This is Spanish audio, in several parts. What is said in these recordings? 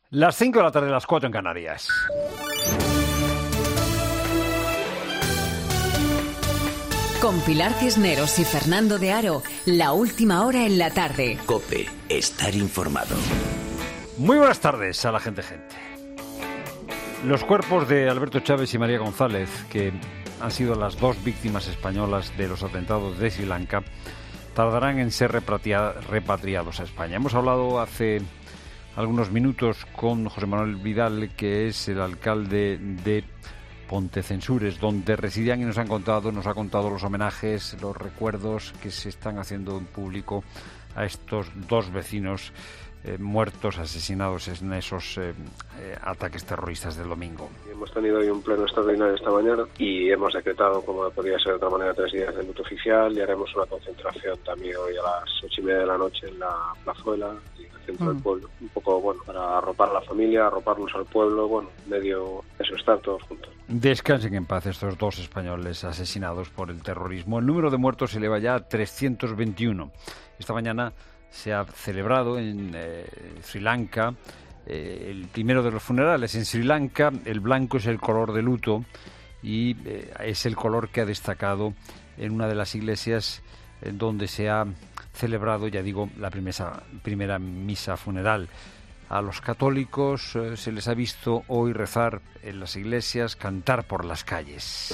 Las 5 de la tarde, las 4 en Canarias. Con Pilar Cisneros y Fernando de Aro, la última hora en la tarde. COPE, estar informado. Muy buenas tardes a la gente. Los cuerpos de Alberto Chávez y María González, que han sido las dos víctimas españolas de los atentados de Sri Lanka, tardarán en ser repatriados a España. Hemos hablado hace algunos minutos con José Manuel Vidal, que es el alcalde de Pontecensures, donde residían, y nos ha contado los homenajes, los recuerdos que se están haciendo en público a estos dos vecinos muertos, asesinados en esos ataques terroristas del domingo. Hemos tenido hoy un pleno extraordinario esta mañana y hemos decretado, como podría ser de otra manera, 3 días de luto oficial, y haremos una concentración también hoy a las 8:30 de la noche en la plazuela y en el centro del pueblo, un poco para arropar a la familia, arroparnos al pueblo, medio eso, estar todos juntos. Descansen en paz estos dos españoles asesinados por el terrorismo. El número de muertos se eleva ya a 321. Esta mañana se ha celebrado en Sri Lanka el primero de los funerales. En Sri Lanka el blanco es el color de luto y es el color que ha destacado en una de las iglesias donde se ha celebrado, ya digo, la primera misa funeral. A los católicos se les ha visto hoy rezar en las iglesias, cantar por las calles.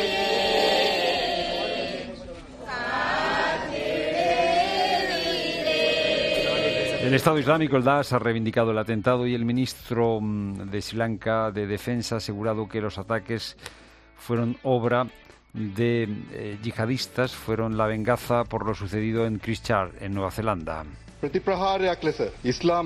El Estado Islámico, el Daesh, ha reivindicado el atentado y el ministro de Sri Lanka de Defensa ha asegurado que los ataques fueron obra de yihadistas, fueron la venganza por lo sucedido en Christchurch, en Nueva Zelanda. Esa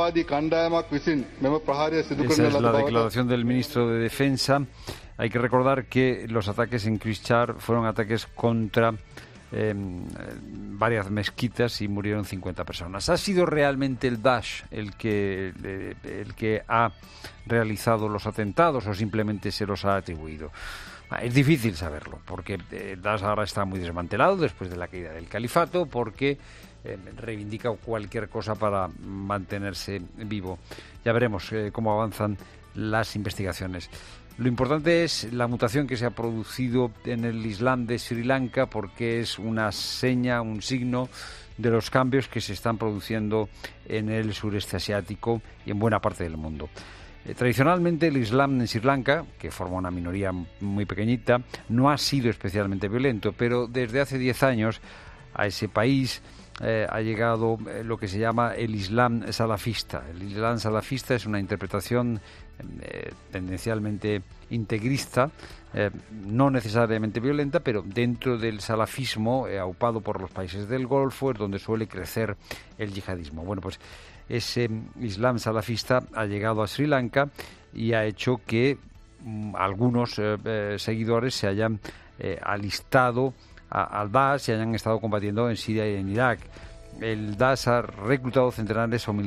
es la declaración del ministro de Defensa. Hay que recordar que los ataques en Christchurch fueron ataques contra varias mezquitas y murieron 50 personas. ¿Ha sido realmente el Daesh el que ha realizado los atentados o simplemente se los ha atribuido? Es difícil saberlo, porque el Daesh ahora está muy desmantelado después de la caída del califato, porque reivindica cualquier cosa para mantenerse vivo. Ya veremos cómo avanzan las investigaciones. Lo importante es la mutación que se ha producido en el Islam de Sri Lanka, porque es una seña, un signo de los cambios que se están produciendo en el sureste asiático y en buena parte del mundo. Tradicionalmente el Islam en Sri Lanka, que forma una minoría muy pequeñita, no ha sido especialmente violento, pero desde hace 10 años a ese país ha llegado lo que se llama el Islam salafista. El Islam salafista es una interpretación tendencialmente integrista, no necesariamente violenta, pero dentro del salafismo aupado por los países del Golfo es donde suele crecer el yihadismo. Bueno, pues ese Islam salafista ha llegado a Sri Lanka y ha hecho que algunos seguidores se hayan alistado al Daesh y hayan estado combatiendo en Siria y en Irak. El Daesh ha reclutado centenares o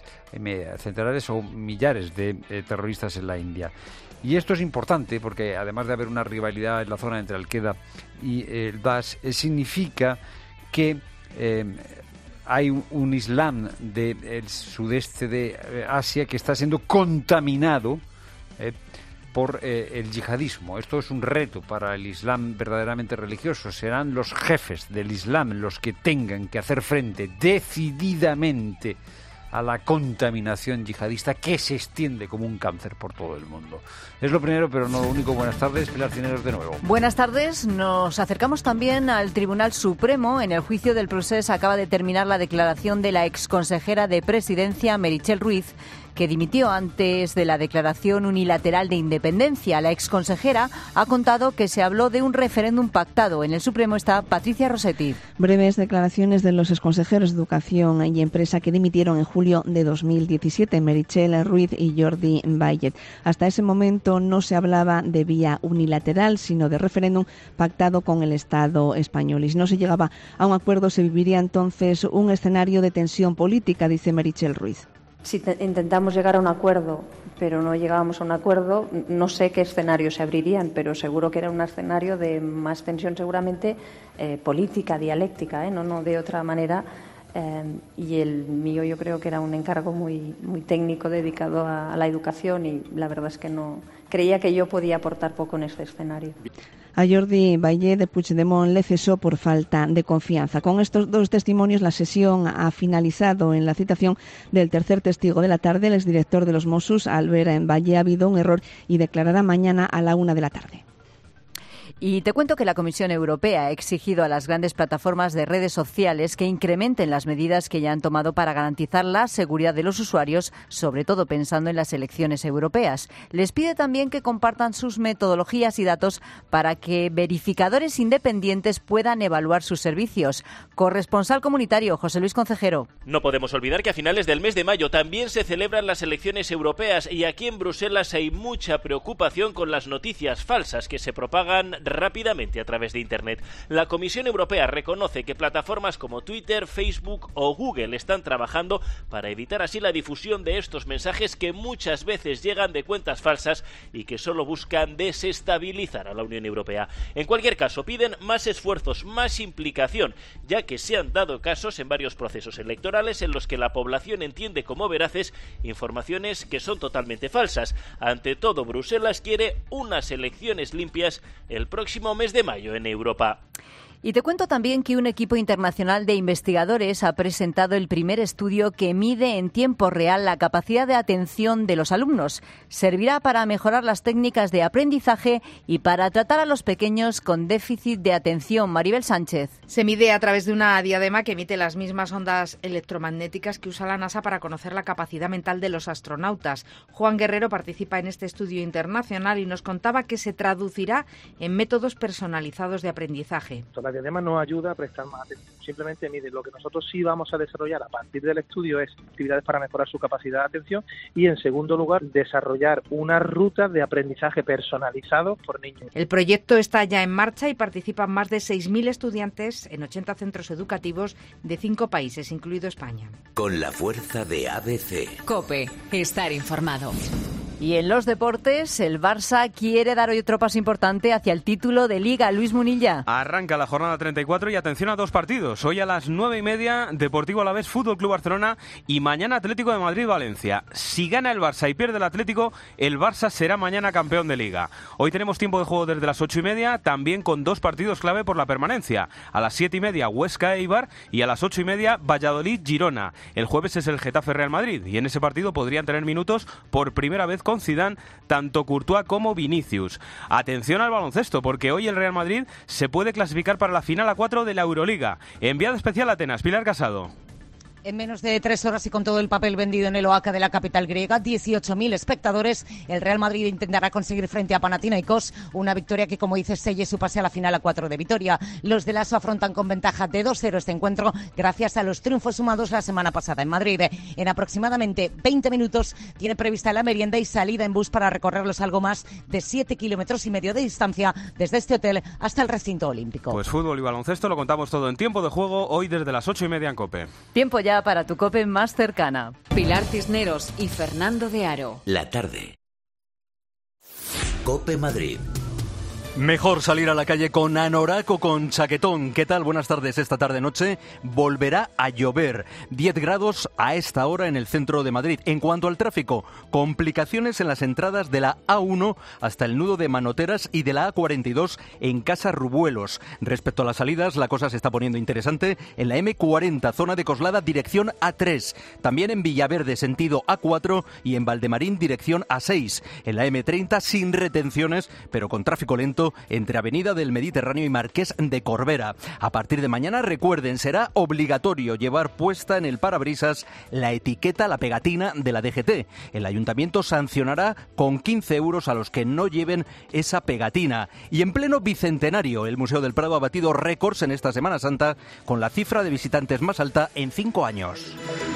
millares de terroristas en la India. Y esto es importante porque, además de haber una rivalidad en la zona entre Al-Qaeda y el Daesh, significa que hay un Islam del sudeste de Asia que está siendo contaminado por el yihadismo. Esto es un reto para el Islam verdaderamente religioso. Serán los jefes del Islam los que tengan que hacer frente decididamente a la contaminación yihadista que se extiende como un cáncer por todo el mundo. Es lo primero, pero no lo único. Buenas tardes, Pilar Cisneros de nuevo. Buenas tardes. Nos acercamos también al Tribunal Supremo. En el juicio del Procés acaba de terminar la declaración de la exconsejera de Presidencia, Meritxell Ruiz, que dimitió antes de la declaración unilateral de independencia. La exconsejera ha contado que se habló de un referéndum pactado. En el Supremo está Patricia Rossetti. Breves declaraciones de los exconsejeros de Educación y Empresa que dimitieron en julio de 2017, Meritxell Ruiz y Jordi Bayet. Hasta ese momento no se hablaba de vía unilateral, sino de referéndum pactado con el Estado español. Y si no se llegaba a un acuerdo, se viviría entonces un escenario de tensión política, dice Meritxell Ruiz. Si intentamos llegar a un acuerdo, pero no llegábamos a un acuerdo, no sé qué escenarios se abrirían, pero seguro que era un escenario de más tensión seguramente política, dialéctica, no de otra manera, y el mío yo creo que era un encargo muy, muy técnico dedicado a la educación, y la verdad es que no creía que yo podía aportar poco en este escenario. A Jordi Bayet, Puigdemont le cesó por falta de confianza. Con estos dos testimonios, la sesión ha finalizado. En la citación del tercer testigo de la tarde, el exdirector de los Mossos, Albert Bayet, ha habido un error y declarará mañana a la 1 de la tarde. Y te cuento que la Comisión Europea ha exigido a las grandes plataformas de redes sociales que incrementen las medidas que ya han tomado para garantizar la seguridad de los usuarios, sobre todo pensando en las elecciones europeas. Les pide también que compartan sus metodologías y datos para que verificadores independientes puedan evaluar sus servicios. Corresponsal comunitario, José Luis Concejero. No podemos olvidar que a finales del mes de mayo también se celebran las elecciones europeas, y aquí en Bruselas hay mucha preocupación con las noticias falsas que se propagan rápidamente a través de Internet. La Comisión Europea reconoce que plataformas como Twitter, Facebook o Google están trabajando para evitar así la difusión de estos mensajes que muchas veces llegan de cuentas falsas y que solo buscan desestabilizar a la Unión Europea. En cualquier caso, piden más esfuerzos, más implicación, ya que se han dado casos en varios procesos electorales en los que la población entiende como veraces informaciones que son totalmente falsas. Ante todo, Bruselas quiere unas elecciones limpias el próximo mes de mayo en Europa. Y te cuento también que un equipo internacional de investigadores ha presentado el primer estudio que mide en tiempo real la capacidad de atención de los alumnos. Servirá para mejorar las técnicas de aprendizaje y para tratar a los pequeños con déficit de atención. Maribel Sánchez. Se mide a través de una diadema que emite las mismas ondas electromagnéticas que usa la NASA para conocer la capacidad mental de los astronautas. Juan Guerrero participa en este estudio internacional y nos contaba que se traducirá en métodos personalizados de aprendizaje. La diadema no ayuda a prestar más atención, simplemente mide. Lo que nosotros sí vamos a desarrollar a partir del estudio es actividades para mejorar su capacidad de atención y, en segundo lugar, desarrollar una ruta de aprendizaje personalizado por niños. El proyecto está ya en marcha y participan más de 6.000 estudiantes en 80 centros educativos de 5 países, incluido España. Con la fuerza de ABC. COPE, estar informado. Y en los deportes, el Barça quiere dar hoy otro paso importante hacia el título de Liga. Luis Munilla. Arranca la jornada 34 y atención a dos partidos. Hoy a las 9:30, Deportivo Alavés, Fútbol Club Barcelona, y mañana Atlético de Madrid-Valencia. Si gana el Barça y pierde el Atlético, el Barça será mañana campeón de Liga. Hoy tenemos tiempo de juego desde las 8:30, también con dos partidos clave por la permanencia. A las 7:30, Huesca-Eibar, y a las 8:30, Valladolid-Girona. El jueves es el Getafe-Real Madrid, y en ese partido podrían tener minutos por primera vez con Zidane tanto Courtois como Vinicius. Atención al baloncesto, porque hoy el Real Madrid se puede clasificar para la final a 4 de la Euroliga. Enviado especial a Atenas, Pilar Casado. En menos de 3 horas y con todo el papel vendido en el Oaca de la capital griega, 18.000 espectadores, el Real Madrid intentará conseguir frente a Panathinaikos una victoria que, como dices, selle su pase a la final a 4 de Vitoria. Los de Lasso afrontan con ventaja de 2-0 este encuentro gracias a los triunfos sumados la semana pasada en Madrid. En aproximadamente 20 minutos tiene prevista la merienda y salida en bus para recorrer los algo más de 7,5 kilómetros de distancia desde este hotel hasta el recinto olímpico. Pues fútbol y baloncesto lo contamos todo en tiempo de juego, hoy desde las 8:30 en COPE. Tiempo ya para tu COPE más cercana. Pilar Cisneros y Fernando de Aro. La tarde. COPE Madrid. Mejor salir a la calle con anorak o con chaquetón. ¿Qué tal? Buenas tardes. Esta tarde-noche volverá a llover. 10 grados a esta hora en el centro de Madrid. En cuanto al tráfico, complicaciones en las entradas de la A1 hasta el nudo de Manoteras y de la A42 en Casa Rubuelos. Respecto a las salidas, la cosa se está poniendo interesante en la M40, zona de Coslada, dirección A3. También en Villaverde, sentido A4, y en Valdemarín, dirección A6. En la M30, sin retenciones, pero con tráfico lento entre Avenida del Mediterráneo y Marqués de Corbera. A partir de mañana, recuerden, será obligatorio llevar puesta en el parabrisas la etiqueta, la pegatina de la DGT. El ayuntamiento sancionará con 15 euros a los que no lleven esa pegatina. Y en pleno bicentenario, el Museo del Prado ha batido récords en esta Semana Santa con la cifra de visitantes más alta en 5 años.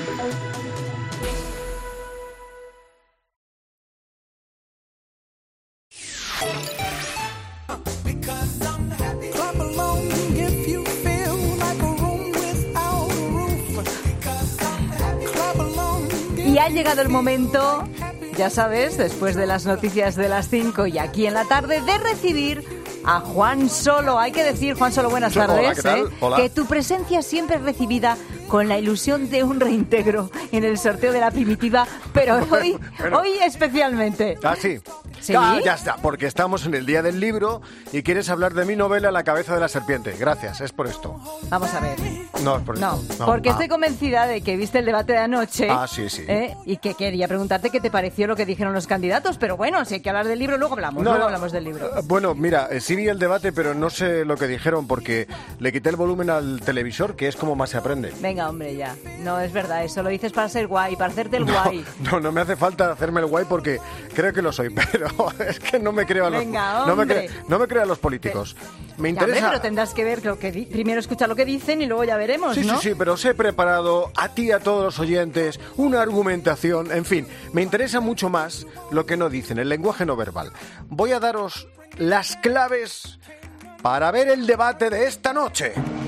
Y ha llegado el momento, ya sabes, después de las noticias de las 5 y aquí en la tarde, de recibir a Juan Solo. Hay que decir, Juan Solo, buenas tardes. Hola, ¿qué tal? Hola. Que tu presencia siempre es recibida con la ilusión de un reintegro en el sorteo de la primitiva, pero hoy especialmente. Ah, sí. ¿Sí? Ah, ya está, porque estamos en el Día del Libro y quieres hablar de mi novela La cabeza de la serpiente. Gracias, es por esto. Vamos a ver. No, es por esto. No, porque estoy convencida de que viste el debate de anoche. Ah, sí, sí. Y que quería preguntarte qué te pareció lo que dijeron los candidatos, pero bueno, si hay que hablar del libro, luego hablamos. Luego hablamos del libro. Bueno, mira, sí vi el debate, pero no sé lo que dijeron porque le quité el volumen al televisor, que es como más se aprende. Venga, hombre, ya. No, es verdad, eso lo dices para ser guay, para hacerte el guay. No me hace falta hacerme el guay porque creo que lo soy, pero es que no me creo a los, Venga, no me creo a los políticos. Me interesa. Ya, hombre, pero tendrás que ver lo que primero escuchar lo que dicen y luego ya veremos, sí, ¿no? Sí, pero os he preparado a ti y a todos los oyentes una argumentación. En fin, me interesa mucho más lo que no dicen, el lenguaje no verbal. Voy a daros las claves para ver el debate de esta noche.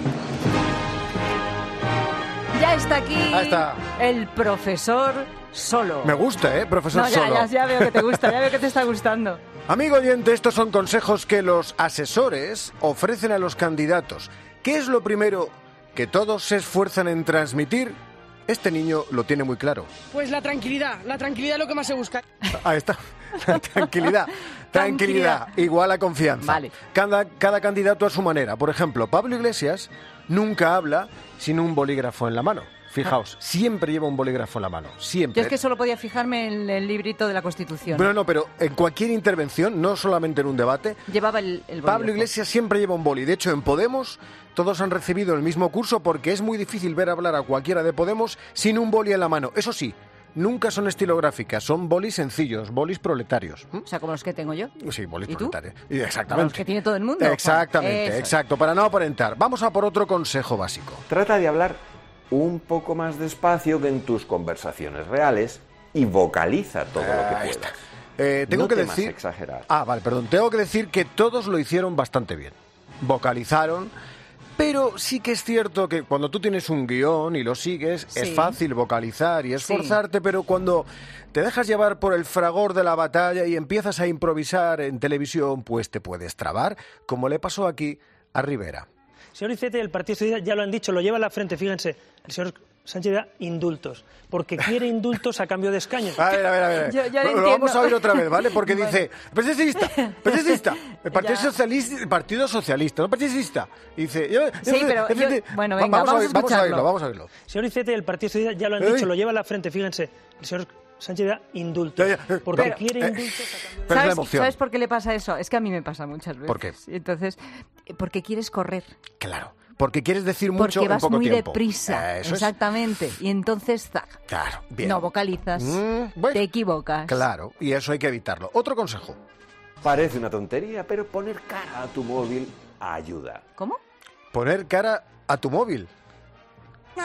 Ya está aquí. Ahí está. El profesor Solo. Me gusta, profesor Solo. Ya veo que te gusta, ya veo que te está gustando. Amigo oyente, estos son consejos que los asesores ofrecen a los candidatos. ¿Qué es lo primero que todos se esfuerzan en transmitir? Este niño lo tiene muy claro. Pues la tranquilidad es lo que más se busca. Ahí está, tranquilidad, igual a confianza. Vale. Cada candidato a su manera. Por ejemplo, Pablo Iglesias nunca habla sin un bolígrafo en la mano. Fijaos, siempre lleva un bolígrafo en la mano, siempre. Yo es que solo podía fijarme en el librito de la Constitución. Bueno, no, pero en cualquier intervención, no solamente en un debate, llevaba el bolígrafo. Pablo Iglesias siempre lleva un boli. De hecho, en Podemos todos han recibido el mismo curso porque es muy difícil ver hablar a cualquiera de Podemos sin un boli en la mano. Eso sí, nunca son estilográficas, son bolis sencillos, bolis proletarios. O sea, como los que tengo yo. Sí, bolis ¿Y proletarios. tú? Exactamente. Como los que tiene todo el mundo. Exactamente, exacto, para no aparentar. Vamos a por otro consejo básico. Trata de hablar un poco más despacio que en tus conversaciones reales y vocaliza todo lo que puedas. Tengo no que temas decir... exagerar. Vale, perdón. Tengo que decir que todos lo hicieron bastante bien. Vocalizaron, pero sí que es cierto que cuando tú tienes un guión y lo sigues, Sí. es fácil vocalizar y esforzarte, pero cuando te dejas llevar por el fragor de la batalla y empiezas a improvisar en televisión, pues te puedes trabar, como le pasó aquí a Rivera. Señor Iceta y el Partido Socialista ya lo han dicho, lo lleva a la frente, fíjense, el señor Sánchez da indultos, porque quiere indultos a cambio de escaños. A ver. Yo Lo vamos a oír otra vez, ¿vale? Porque dice, presidentista, el Partido Socialista, no presidentista. Dice, bueno, venga, vamos a oírlo. Señor Iceta y el Partido Socialista ya lo han dicho, lo lleva a la frente, fíjense, el señor Sánchez da indultos, porque quiere indultos a cambio de... ¿Sabes por qué le pasa eso? Es que a mí me pasa muchas veces. ¿Por qué? Entonces, porque quieres correr. Claro, porque quieres decir mucho porque en vas poco muy tiempo. deprisa, Eso es. exactamente. Y entonces, ¡zac! Claro, bien. No vocalizas, te equivocas. Claro, y eso hay que evitarlo. Otro consejo. Parece una tontería, pero poner cara a tu móvil ayuda. ¿Cómo? Poner cara a tu móvil. No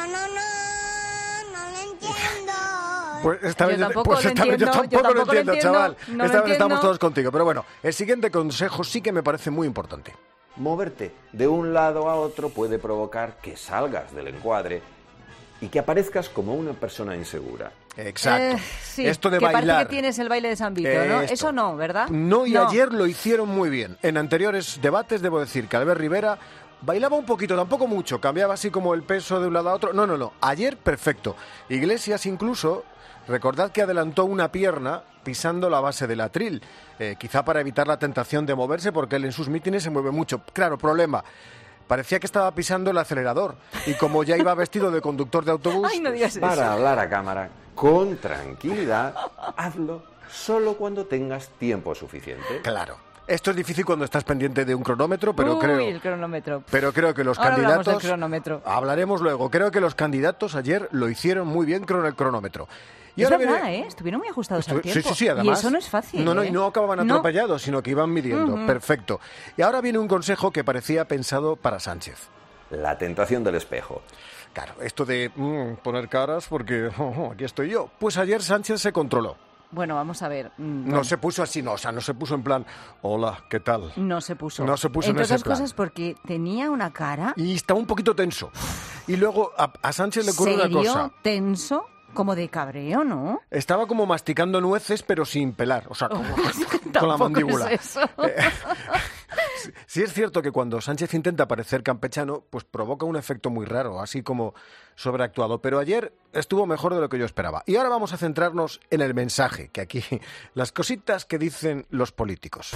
lo entiendo. Pues esta vez Yo tampoco lo entiendo, chaval. no Esta lo vez estamos entiendo. todos contigo. Pero bueno, el siguiente consejo sí que me parece muy importante. Moverte de un lado a otro puede provocar que salgas del encuadre y que aparezcas como una persona insegura. Exacto. Sí, Esto de que bailar. parece que tienes el baile de San Vito, ¿no? Esto. Eso no, ¿verdad? No, y ayer lo hicieron muy bien. En anteriores debates debo decir que Albert Rivera bailaba un poquito, tampoco mucho, cambiaba así como el peso de un lado a otro. No. Ayer perfecto. Iglesias incluso, recordad que adelantó una pierna pisando la base del atril, quizá para evitar la tentación de moverse, porque él en sus mítines se mueve mucho. Claro, problema. Parecía que estaba pisando el acelerador y como ya iba vestido de conductor de autobús... Ay, no digas eso. Para hablar a cámara con tranquilidad, hazlo solo cuando tengas tiempo suficiente. Claro. Esto es difícil cuando estás pendiente de un cronómetro, pero el cronómetro. Pero creo que los Ahora hablamos candidatos... del cronómetro. Hablaremos luego. Creo que los candidatos ayer lo hicieron muy bien con el cronómetro. Y Es ahora verdad, viene- Estuvieron muy ajustados al tiempo. Sí, además. Y eso no es fácil. No, y no acababan No. atropellados, sino que iban midiendo. Ujú. Perfecto. Y ahora viene un consejo que parecía pensado para Sánchez. La tentación del espejo. Claro, esto de poner caras porque aquí estoy yo. Pues ayer Sánchez se controló. Bueno, vamos a ver. No se puso así, no se puso en plan, hola, ¿qué tal? No se puso. No se puso en Entre ese otras plan. cosas porque tenía una cara... Y estaba un poquito tenso. Y luego a Sánchez le ocurre una serio, cosa. tenso, como de cabreo, ¿no? Estaba como masticando nueces, pero sin pelar. O sea, con la Tampoco mandíbula. es eso. Sí es cierto que cuando Sánchez intenta parecer campechano, pues provoca un efecto muy raro, así como sobreactuado. Pero ayer estuvo mejor de lo que yo esperaba. Y ahora vamos a centrarnos en el mensaje, que aquí, las cositas que dicen los políticos.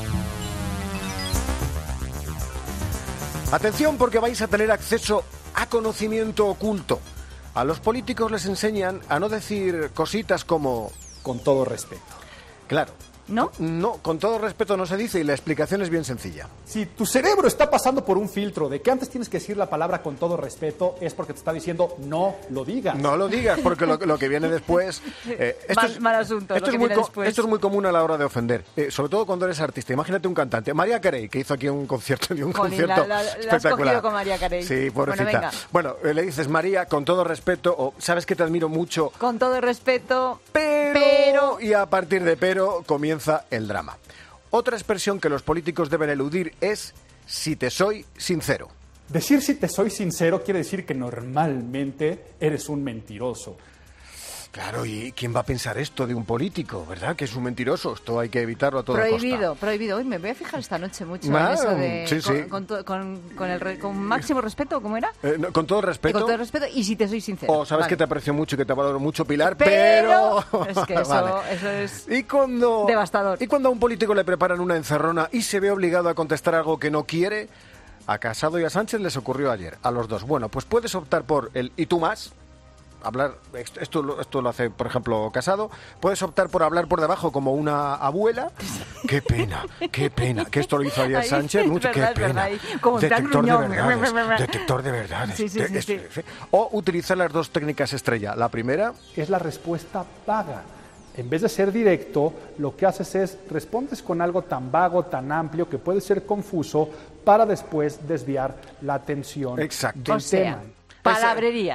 Atención, porque vais a tener acceso a conocimiento oculto. A los políticos les enseñan a no decir cositas como... Con todo respeto. Claro. ¿No? No, con todo respeto no se dice y la explicación es bien sencilla. Si tu cerebro está pasando por un filtro de que antes tienes que decir la palabra con todo respeto, es porque te está diciendo no lo digas. No lo digas, porque lo que viene después... mal asunto, esto es muy común a la hora de ofender, sobre todo cuando eres artista. Imagínate un cantante, Mariah Carey, que hizo aquí un concierto espectacular. La has cogido con Mariah Carey. Sí, pobrecita. Bueno, le dices, María, con todo respeto, o sabes que te admiro mucho... Con todo respeto, pero... Y a partir de pero comienza el drama. Otra expresión que los políticos deben eludir es si te soy sincero. Decir si te soy sincero quiere decir que normalmente eres un mentiroso. Claro, ¿y quién va a pensar esto de un político, verdad? Que es un mentiroso. Esto hay que evitarlo a toda costa. Prohibido. Hoy me voy a fijar esta noche mucho en eso de... Sí. Con máximo respeto, ¿cómo era? Con todo respeto. Con todo respeto y si te soy sincero. O sabes que te aprecio mucho y que te valoro mucho, Pilar, pero... Es que eso es devastador. ¿Y cuando a un político le preparan una encerrona y se ve obligado a contestar algo que no quiere? A Casado y a Sánchez les ocurrió ayer, a los dos. Bueno, pues puedes optar por el ¿y tú más? Hablar, esto lo hace, por ejemplo, Casado. Puedes optar por hablar por debajo como una abuela. Qué pena, que esto lo hizo ayer Sánchez. Mucho, qué pena. Detector de verdades. Sí. O utilizar las dos técnicas estrella. La primera es la respuesta vaga. En vez de ser directo, lo que haces es respondes con algo tan vago, tan amplio, que puede ser confuso, para después desviar la atención del tema. Palabrería.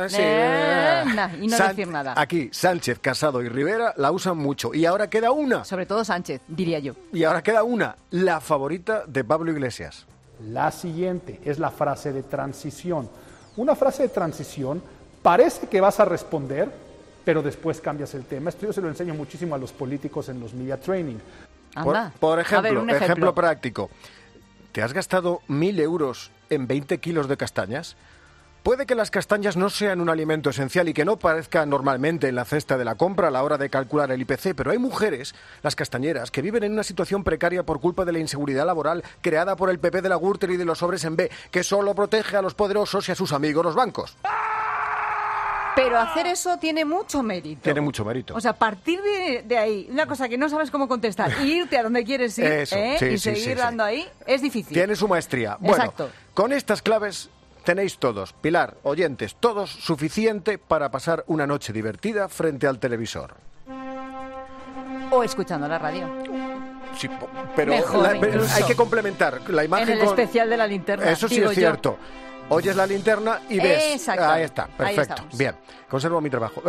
Y no decir nada. Aquí, Sánchez, Casado y Rivera la usan mucho. Y ahora queda una. Sobre todo Sánchez, diría yo. Y ahora queda una, la favorita de Pablo Iglesias. La siguiente es la frase de transición. Una frase de transición parece que vas a responder, pero después cambias el tema. Esto yo se lo enseño muchísimo a los políticos en los media training. Por ejemplo, ejemplo práctico. ¿Te has gastado 1.000 euros en 20 kilos de castañas? Puede que las castañas no sean un alimento esencial y que no parezca normalmente en la cesta de la compra a la hora de calcular el IPC, pero hay mujeres, las castañeras, que viven en una situación precaria por culpa de la inseguridad laboral creada por el PP de la Gürtel y de los sobres en B, que solo protege a los poderosos y a sus amigos los bancos. Pero hacer eso tiene mucho mérito. Tiene mucho mérito. O sea, partir de ahí, una cosa que no sabes cómo contestar, y irte a donde quieres ir, y seguir dando ahí, es difícil. Tiene su maestría. Exacto. Bueno, con estas claves tenéis todos, Pilar, oyentes, todos suficiente para pasar una noche divertida frente al televisor. O escuchando la radio. Sí, pero hay que complementar la imagen en el especial de la linterna. Eso sí es cierto. Oyes la linterna y ves. Exacto. Ahí está, perfecto. Bien, conservo mi trabajo.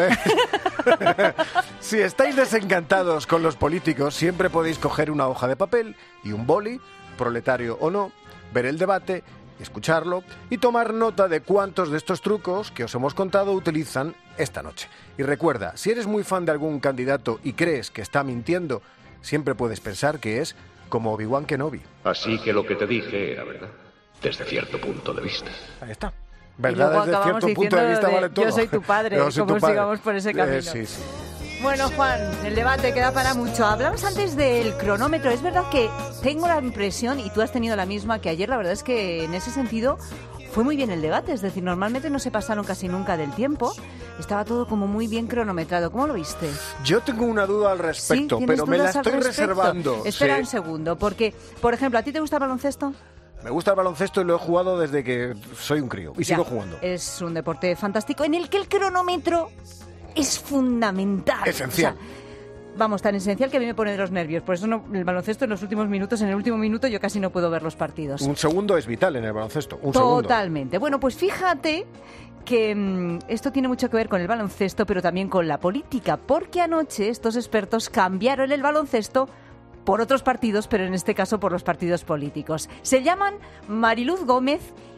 Si estáis desencantados con los políticos, siempre podéis coger una hoja de papel y un boli, proletario o no, ver el debate, escucharlo y tomar nota de cuántos de estos trucos que os hemos contado utilizan esta noche. Y recuerda, si eres muy fan de algún candidato y crees que está mintiendo, siempre puedes pensar que es como Obi-Wan Kenobi. Así que lo que te dije era verdad, desde cierto punto de vista. Ahí está. ¿Verdad? Desde cierto punto de vista vale todo. Yo soy tu padre, como sigamos por ese camino. Sí. Bueno, Juan, el debate queda para mucho. Hablamos antes del cronómetro. Es verdad que tengo la impresión, y tú has tenido la misma, que ayer la verdad es que en ese sentido fue muy bien el debate. Es decir, normalmente no se pasaron casi nunca del tiempo. Estaba todo como muy bien cronometrado. ¿Cómo lo viste? Yo tengo una duda al respecto, pero me la estoy reservando. Espera un segundo, porque, por ejemplo, ¿a ti te gusta el baloncesto? Me gusta el baloncesto y lo he jugado desde que soy un crío. Y sigo jugando. Es un deporte fantástico en el que el cronómetro es fundamental. Esencial. O sea, vamos, tan esencial que a mí me pone de los nervios. Por eso el baloncesto en los últimos minutos, en el último minuto, yo casi no puedo ver los partidos. Un segundo es vital en el baloncesto. Totalmente. Bueno, pues fíjate que esto tiene mucho que ver con el baloncesto, pero también con la política, porque anoche estos expertos cambiaron el baloncesto por otros partidos, pero en este caso por los partidos políticos. Se llaman Mariluz Gómez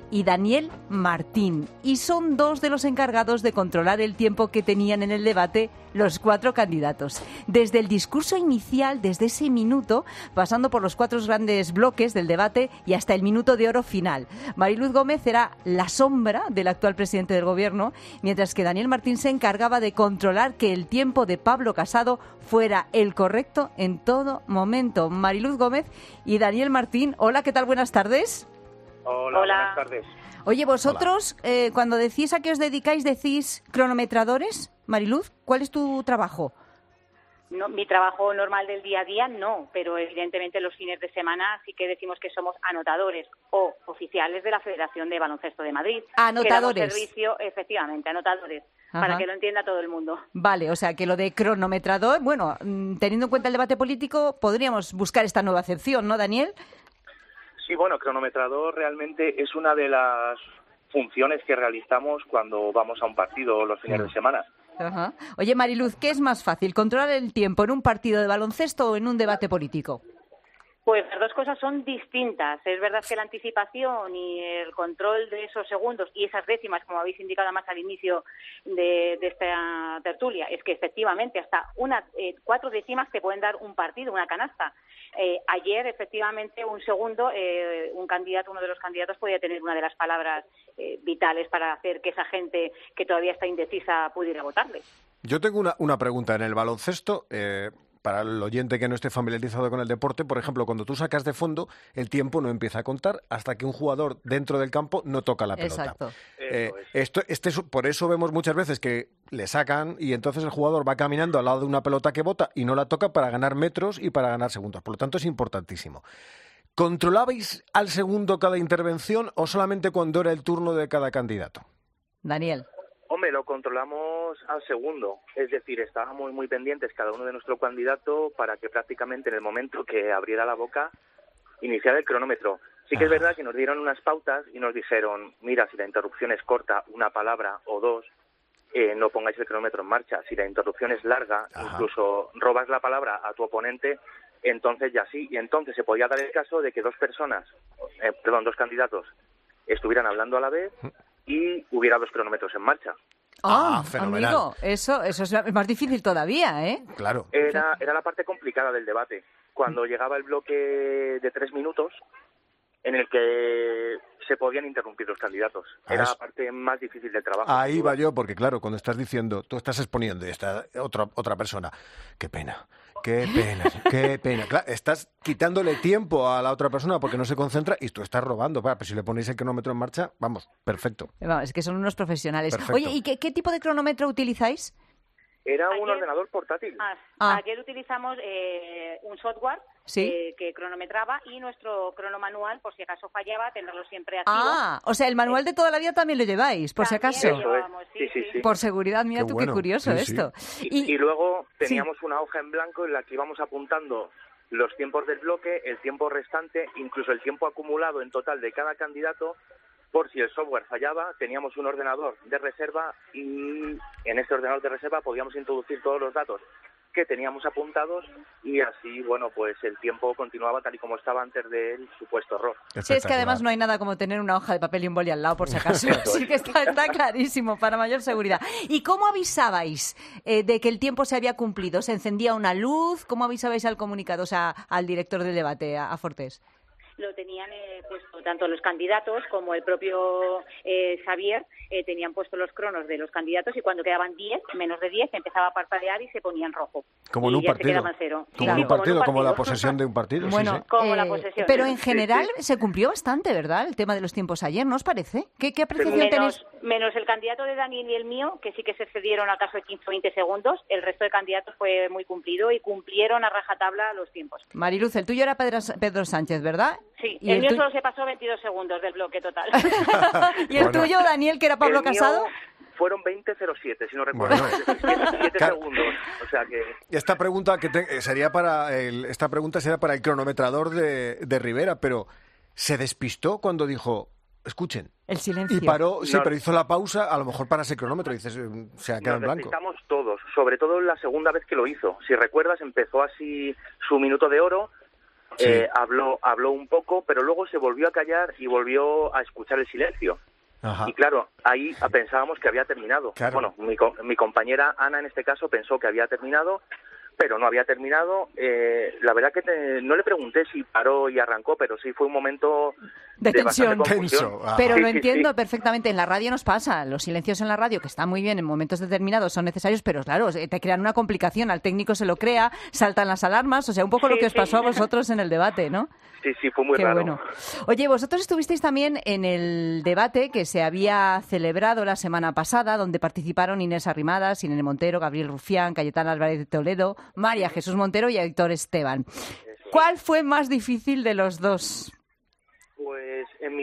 y Daniel Martín. Y son dos de los encargados de controlar el tiempo que tenían en el debate los 4 candidatos. Desde el discurso inicial, desde ese minuto, pasando por los 4 grandes bloques del debate y hasta el minuto de oro final. Mariluz Gómez era la sombra del actual presidente del Gobierno, mientras que Daniel Martín se encargaba de controlar que el tiempo de Pablo Casado fuera el correcto en todo momento. Mariluz Gómez y Daniel Martín, hola, ¿qué tal? Buenas tardes. Hola. Buenas tardes. Oye, vosotros, cuando decís a qué os dedicáis, ¿decís cronometradores? Mariluz, ¿cuál es tu trabajo? No, mi trabajo normal del día a día no, pero evidentemente los fines de semana sí que decimos que somos anotadores o oficiales de la Federación de Baloncesto de Madrid. Anotadores. Que damos servicio, efectivamente, anotadores, para que lo entienda todo el mundo. Vale, o sea que lo de cronometrador, bueno, teniendo en cuenta el debate político, podríamos buscar esta nueva acepción, ¿no, Daniel? Sí, bueno, cronometrador realmente es una de las funciones que realizamos cuando vamos a un partido los fines de semana. Ajá. Oye, Mariluz, ¿qué es más fácil, controlar el tiempo en un partido de baloncesto o en un debate político? Pues las dos cosas son distintas. Es verdad que la anticipación y el control de esos segundos y esas décimas, como habéis indicado más al inicio de esta tertulia, es que efectivamente hasta 4 décimas te pueden dar un partido, una canasta. Ayer, efectivamente, un segundo, uno de los candidatos podía tener una de las palabras vitales para hacer que esa gente que todavía está indecisa pudiera votarle. Yo tengo una pregunta. En el baloncesto, para el oyente que no esté familiarizado con el deporte, por ejemplo, cuando tú sacas de fondo, el tiempo no empieza a contar hasta que un jugador dentro del campo no toca la pelota. Exacto. Por eso vemos muchas veces que le sacan y entonces el jugador va caminando al lado de una pelota que bota y no la toca para ganar metros y para ganar segundos. Por lo tanto, es importantísimo. ¿Controlabais al segundo cada intervención o solamente cuando era el turno de cada candidato? Daniel. Hombre, lo controlamos al segundo, es decir, estábamos muy pendientes cada uno de nuestro candidato para que prácticamente en el momento que abriera la boca iniciara el cronómetro. Sí que es verdad que nos dieron unas pautas y nos dijeron, mira, si la interrupción es corta, una palabra o dos, no pongáis el cronómetro en marcha. Si la interrupción es larga, incluso robas la palabra a tu oponente, entonces ya sí. Y entonces se podía dar el caso de que dos candidatos estuvieran hablando a la vez y hubiera 2 cronómetros en marcha. Fenomenal. Amigo, eso es más difícil todavía, ¿eh? Claro. Era la parte complicada del debate. Cuando llegaba el bloque de 3 minutos, en el que se podían interrumpir los candidatos. Era la parte más difícil del trabajo. Ahí va yo, porque claro, cuando estás diciendo, tú estás exponiendo y está otra persona, qué pena. Claro, estás quitándole tiempo a la otra persona porque no se concentra y tú estás robando. Pero si le ponéis el cronómetro en marcha, vamos, perfecto. Es que son unos profesionales. Perfecto. Oye, ¿y qué tipo de cronómetro utilizáis? Era un ordenador portátil. Ayer utilizamos un software que cronometraba y nuestro crono manual, por si acaso fallaba, tenerlo siempre activo. O sea, el manual de toda la vida también lo lleváis, por si acaso. Eso es. Sí. Por seguridad, mira qué curioso esto. Y luego teníamos una hoja en blanco en la que íbamos apuntando los tiempos del bloque, el tiempo restante, incluso el tiempo acumulado en total de cada candidato. Por si el software fallaba, teníamos un ordenador de reserva y en este ordenador de reserva podíamos introducir todos los datos que teníamos apuntados y así, bueno, pues el tiempo continuaba tal y como estaba antes del supuesto error. Sí, es que además no hay nada como tener una hoja de papel y un boli al lado, por si acaso. Sí que está clarísimo, para mayor seguridad. ¿Y cómo avisabais de que el tiempo se había cumplido? ¿Se encendía una luz? ¿Cómo avisabais al comunicado, o sea, al director del debate, a Fortés? Lo tenían puesto tanto los candidatos como el propio Xavier, tenían puestos los cronos de los candidatos y cuando quedaban 10, menos de 10, empezaba a parpadear y se ponía en rojo. Como en un partido. Como la posesión de un partido. Bueno, sí. Como la posesión. Pero en general se cumplió bastante, ¿verdad? El tema de los tiempos ayer, ¿no os parece? ¿Qué apreciación tenéis? Menos el candidato de Daniel y el mío, que sí que se excedieron al caso de 15 o 20 segundos, el resto de candidatos fue muy cumplido y cumplieron a rajatabla los tiempos. Mariluz, el tuyo era Pedro Sánchez, ¿verdad? Sí, el mío solo se pasó 22 segundos del bloque total. ¿Y el tuyo, Daniel, que era Pablo Casado? Fueron 20.07, si no recuerdo. 7 segundos. O sea que... Esta pregunta sería para el cronometrador de Rivera, pero ¿se despistó cuando dijo, escuchen? El silencio. Y paró, pero hizo la pausa, a lo mejor para ese cronómetro, y dices, se ha quedado en blanco. Nos despistamos todos, sobre todo la segunda vez que lo hizo. Si recuerdas, empezó así su minuto de oro, Sí. Habló un poco, pero luego se volvió a callar y volvió a escuchar el silencio. Ajá. Y claro, ahí pensábamos que había terminado. Claro. Bueno, mi compañera Ana en este caso pensó que había terminado, pero no había terminado. La verdad que no le pregunté si paró y arrancó, pero sí fue un momento de tensión. bastante confusión. Pero Sí, lo sí, entiendo sí. perfectamente. En la radio nos pasa. Los silencios en la radio, que están muy bien en momentos determinados, son necesarios, pero claro, te crean una complicación. Al técnico se lo crea, saltan las alarmas. O sea, un poco lo que os pasó a vosotros en el debate, ¿no? Sí, fue muy Qué raro. bueno. Oye, vosotros estuvisteis también en el debate que se había celebrado la semana pasada, donde participaron Inés Arrimadas, Irene Montero, Gabriel Rufián, Cayetana Álvarez de Toledo, María Jesús Montero y Héctor Esteban. ¿Cuál fue más difícil de los dos? Pues en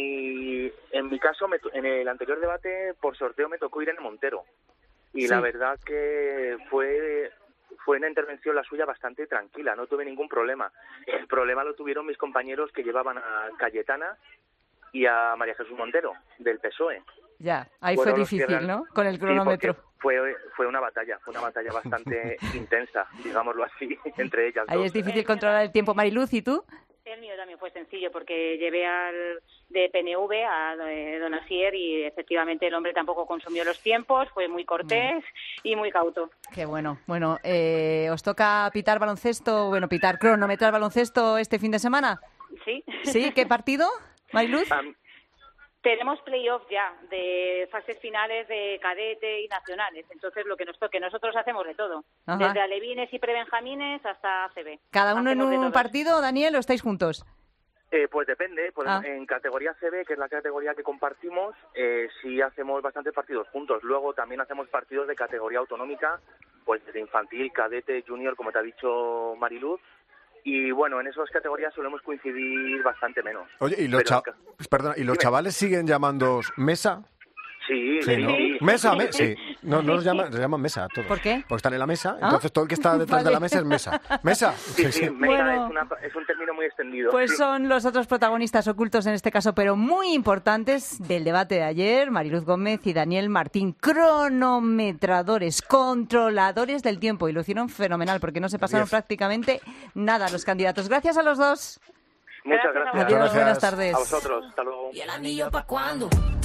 mi caso, en el anterior debate, por sorteo me tocó Irene Montero. Y la verdad que fue una intervención la suya bastante tranquila, no tuve ningún problema. El problema lo tuvieron mis compañeros que llevaban a Cayetana y a María Jesús Montero, del PSOE. Ya, ahí Fueron fue los que difícil, ¿no? Con el cronómetro. Sí, fue una batalla bastante intensa, digámoslo así, entre ellas Ahí dos. es difícil controlar el tiempo. Mariluz, ¿y tú? El mío también fue sencillo porque llevé de PNV a don Asier y efectivamente el hombre tampoco consumió los tiempos, fue muy cortés y muy cauto. Qué bueno. Bueno, ¿os toca pitar cronometrar baloncesto este fin de semana? Sí. ¿Sí? ¿Qué partido, Mariluz? Tenemos playoff ya de fases finales de cadete y nacionales, entonces lo que nos toque. Nosotros hacemos de todo, Ajá. desde alevines y prebenjamines hasta ACB. ¿Cada uno en Hacemos de un todo. partido, Daniel, o estáis juntos? Pues depende, Ah. En categoría CB, que es la categoría que compartimos, sí hacemos bastantes partidos juntos. Luego también hacemos partidos de categoría autonómica, pues de infantil, cadete, junior, como te ha dicho Mariluz. Y bueno, en esas categorías solemos coincidir bastante menos. Oye, ¿y los, Pero ¿y los chavales siguen llamándoos mesa? Sí, ¿no? sí. Mesa, sí. No los llaman mesa a todos. ¿Por qué? Porque están en la mesa, entonces todo el que está detrás de la mesa es mesa. ¿Mesa? Sí, mesa Bueno. es un término muy extendido. Pues sí. son los otros protagonistas ocultos en este caso, pero muy importantes del debate de ayer, Mariluz Gómez y Daniel Martín, cronometradores, controladores del tiempo, y lo hicieron fenomenal porque no se pasaron prácticamente nada los candidatos. Gracias a los dos. Muchas gracias. Adiós, buenas tardes. A vosotros, hasta luego. ¿Y el anillo pa' cuándo?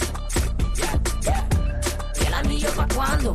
¿Y el anillo pa' cuándo?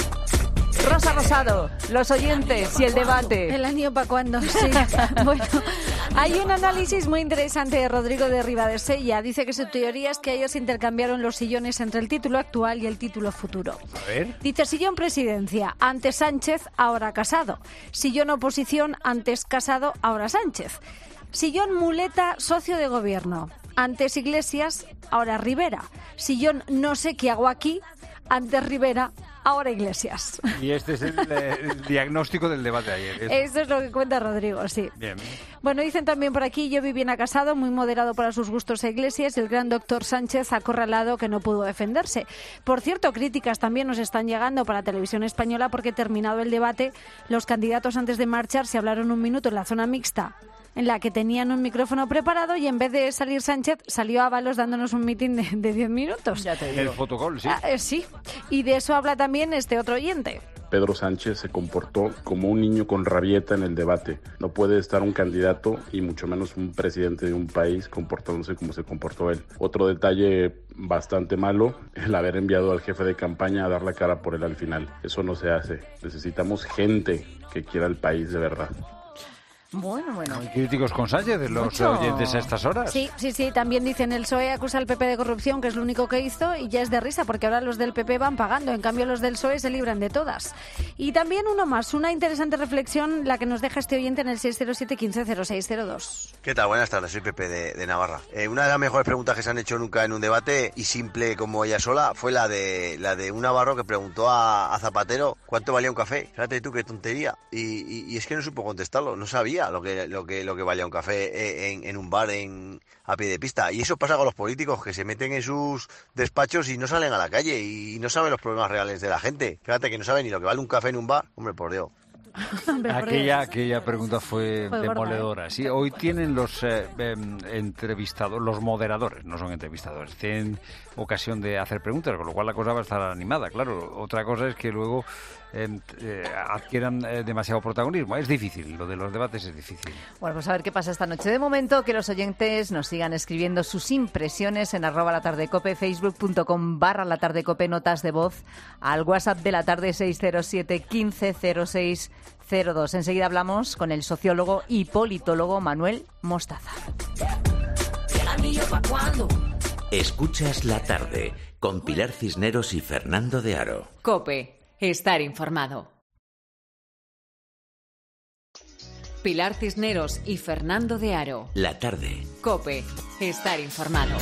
Rosa Rosado, los oyentes y el debate. ¿El anillo para cuándo? Sí. Bueno, hay un análisis muy interesante de Rodrigo de Ribadesella. Dice que su teoría es que ellos intercambiaron los sillones entre el título actual y el título futuro. A ver. Dice, sillón presidencia, antes Sánchez, ahora Casado. Sillón oposición, antes Casado, ahora Sánchez. Sillón muleta, socio de gobierno. Antes Iglesias, ahora Rivera. Sillón no sé qué hago aquí, antes Rivera, ahora Iglesias. Y este es el diagnóstico del debate de ayer. Esto es lo que cuenta Rodrigo, sí. Bien. Bueno, dicen también por aquí, yo vi bien a Casado, muy moderado para sus gustos a Iglesias, y el gran doctor Sánchez acorralado que no pudo defenderse. Por cierto, críticas también nos están llegando para Televisión Española porque terminado el debate, los candidatos antes de marchar se hablaron un minuto en la zona mixta, en la que tenían un micrófono preparado, y en vez de salir Sánchez, salió Ábalos dándonos un mitin de 10 minutos. Ya te digo. El fotocall, sí. Sí, y de eso habla también este otro oyente. Pedro Sánchez se comportó como un niño con rabieta en el debate. No puede estar un candidato y mucho menos un presidente de un país comportándose como se comportó él. Otro detalle bastante malo, el haber enviado al jefe de campaña a dar la cara por él al final. Eso no se hace. Necesitamos gente que quiera el país de verdad. Bueno. Muy críticos con Sánchez, de los Mucho. oyentes a estas horas. Sí. También dicen el PSOE acusa al PP de corrupción, que es lo único que hizo, y ya es de risa, porque ahora los del PP van pagando, en cambio los del PSOE se libran de todas. Y también uno más, una interesante reflexión, la que nos deja este oyente en el 607-150602. ¿Qué tal? Buenas tardes, soy Pepe de Navarra. Una de las mejores preguntas que se han hecho nunca en un debate, y simple como ella sola, fue la de un navarro que preguntó a Zapatero cuánto valía un café. Fíjate tú qué tontería. Y es que no supo contestarlo, no sabía lo que valía un café en un bar a pie de pista. Y eso pasa con los políticos, que se meten en sus despachos y no salen a la calle y no saben los problemas reales de la gente. Fíjate que no saben ni lo que vale un café en un bar. Hombre, por Dios. Aquella pregunta fue Fue gorda, demoledora. Sí, hoy tienen los entrevistados, los moderadores, no son entrevistadores, tienen ocasión de hacer preguntas, con lo cual la cosa va a estar animada. Claro, otra cosa es que luego adquieran demasiado protagonismo. Es difícil, lo de los debates es difícil. Bueno, pues a ver qué pasa esta noche. De momento, que los oyentes nos sigan escribiendo sus impresiones en @latardecope, facebook.com/latardecope, notas de voz al WhatsApp de la tarde 607 15 06 02. Enseguida hablamos con el sociólogo y politólogo Manuel Mostaza. Escuchas La Tarde con Pilar Cisneros y Fernando de Aro. COPE. Estar informado. Pilar Cisneros y Fernando de Aro. La Tarde. COPE. Estar informado.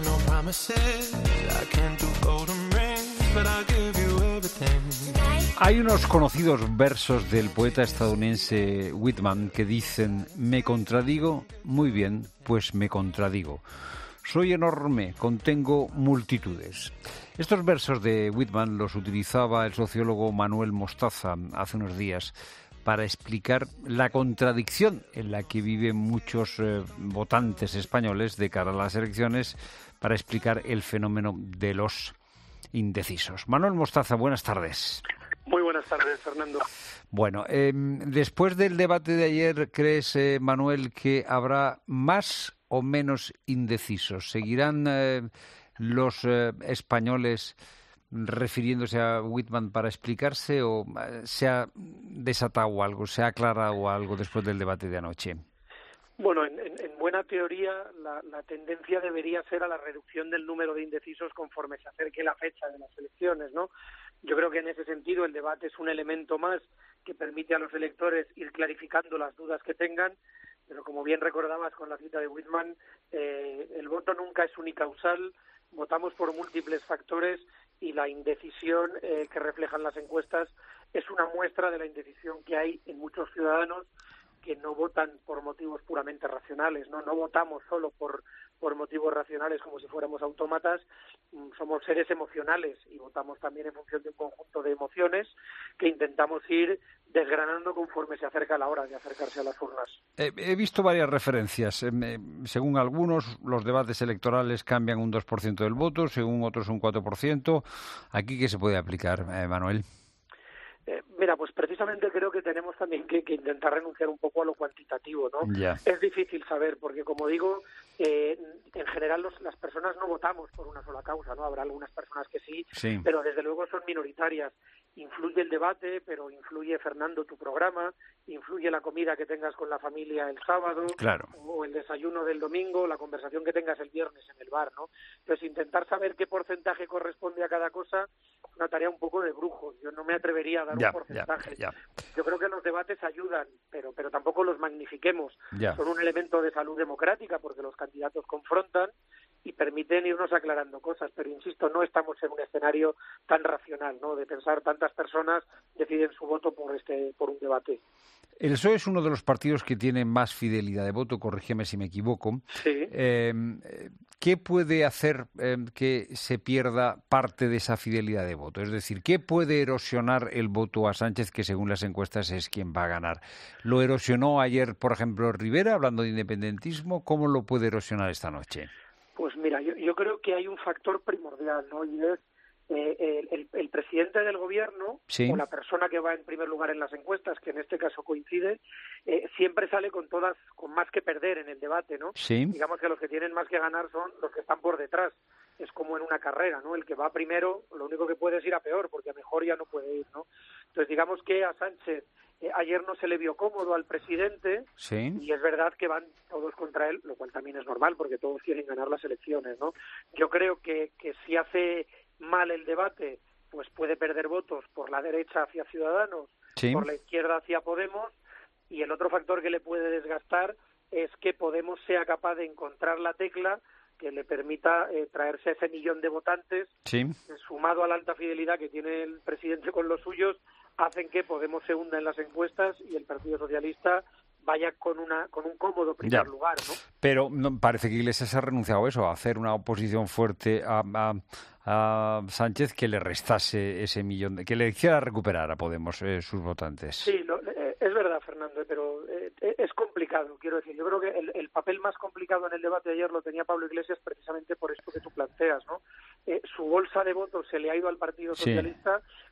Hay unos conocidos versos del poeta estadounidense Whitman que dicen: me contradigo, muy bien, pues me contradigo. Soy enorme, contengo multitudes. Estos versos de Whitman los utilizaba el sociólogo Manuel Mostaza hace unos días para explicar la contradicción en la que viven muchos votantes españoles de cara a las elecciones, para explicar el fenómeno de los indecisos. Manuel Mostaza, buenas tardes. Muy buenas tardes, Fernando. Bueno, después del debate de ayer, ¿crees, Manuel, que habrá más o menos indecisos? ¿Seguirán los españoles refiriéndose a Whitman para explicarse, o se ha desatado algo, se ha aclarado algo después del debate de anoche? Bueno, en buena teoría la tendencia debería ser a la reducción del número de indecisos conforme se acerque la fecha de las elecciones, ¿no? Yo creo que en ese sentido el debate es un elemento más que permite a los electores ir clarificando las dudas que tengan, pero como bien recordabas con la cita de Whitman, el voto nunca es unicausal, votamos por múltiples factores y la indecisión que reflejan las encuestas es una muestra de la indecisión que hay en muchos ciudadanos que no votan por motivos puramente racionales, no votamos solo por motivos racionales como si fuéramos autómatas, somos seres emocionales y votamos también en función de un conjunto de emociones que intentamos ir desgranando conforme se acerca la hora de acercarse a las urnas. He visto varias referencias. Según algunos, los debates electorales cambian un 2% del voto, según otros un 4%. ¿Aquí qué se puede aplicar, Manuel? Mira, pues precisamente creo que tenemos también que intentar renunciar un poco a lo cuantitativo, ¿no? Ya. Es difícil saber, porque como digo, en general las personas no votamos por una sola causa, ¿no? Habrá algunas personas que sí, pero desde luego son minoritarias. Influye el debate, pero influye, Fernando, tu programa, influye la comida que tengas con la familia el sábado, claro, o el desayuno del domingo, la conversación que tengas el viernes en el bar, ¿no? Entonces, intentar saber qué porcentaje corresponde a cada cosa es una tarea un poco de brujo. Yo no me atrevería a dar un porcentaje. Yo creo que los debates ayudan, pero tampoco los magnifiquemos. Son un elemento de salud democrática porque los candidatos confrontan y permiten irnos aclarando cosas, pero insisto, no estamos en un escenario tan racional, ¿no? De pensar tantas personas deciden su voto por un debate. El PSOE es uno de los partidos que tiene más fidelidad de voto, corrígeme si me equivoco. Sí. ¿Qué puede hacer que se pierda parte de esa fidelidad de voto? Es decir, ¿qué puede erosionar el voto a Sánchez, que según las encuestas es quien va a ganar? ¿Lo erosionó ayer, por ejemplo, Rivera, hablando de independentismo? ¿Cómo lo puede erosionar esta noche? Pues mira, yo creo que hay un factor primordial, ¿no? Y es el presidente del gobierno, o la persona que va en primer lugar en las encuestas, que en este caso coincide, siempre sale con más que perder en el debate, ¿no? Sí. Digamos que los que tienen más que ganar son los que están por detrás. Es como en una carrera, ¿no? El que va primero, lo único que puede es ir a peor, porque a mejor ya no puede ir, ¿no? Entonces, digamos que a Sánchez ayer no se le vio cómodo al presidente, y es verdad que van todos contra él, lo cual también es normal, porque todos quieren ganar las elecciones, ¿no? Yo creo que si hace mal el debate, pues puede perder votos por la derecha hacia Ciudadanos, por la izquierda hacia Podemos, y el otro factor que le puede desgastar es que Podemos sea capaz de encontrar la tecla que le permita traerse ese millón de votantes, sumado a la alta fidelidad que tiene el presidente con los suyos, hacen que Podemos se hunda en las encuestas y el Partido Socialista vaya con un cómodo primer lugar, ¿no? Pero parece que Iglesias ha renunciado a eso, a hacer una oposición fuerte a Sánchez que le restase ese millón, que le hiciera recuperar a Podemos sus votantes. Sí, es verdad, Fernando, pero es complicado, quiero decir. Yo creo que el papel más complicado en el debate de ayer lo tenía Pablo Iglesias precisamente por esto que tú planteas, ¿no? Su bolsa de votos se le ha ido al Partido Socialista,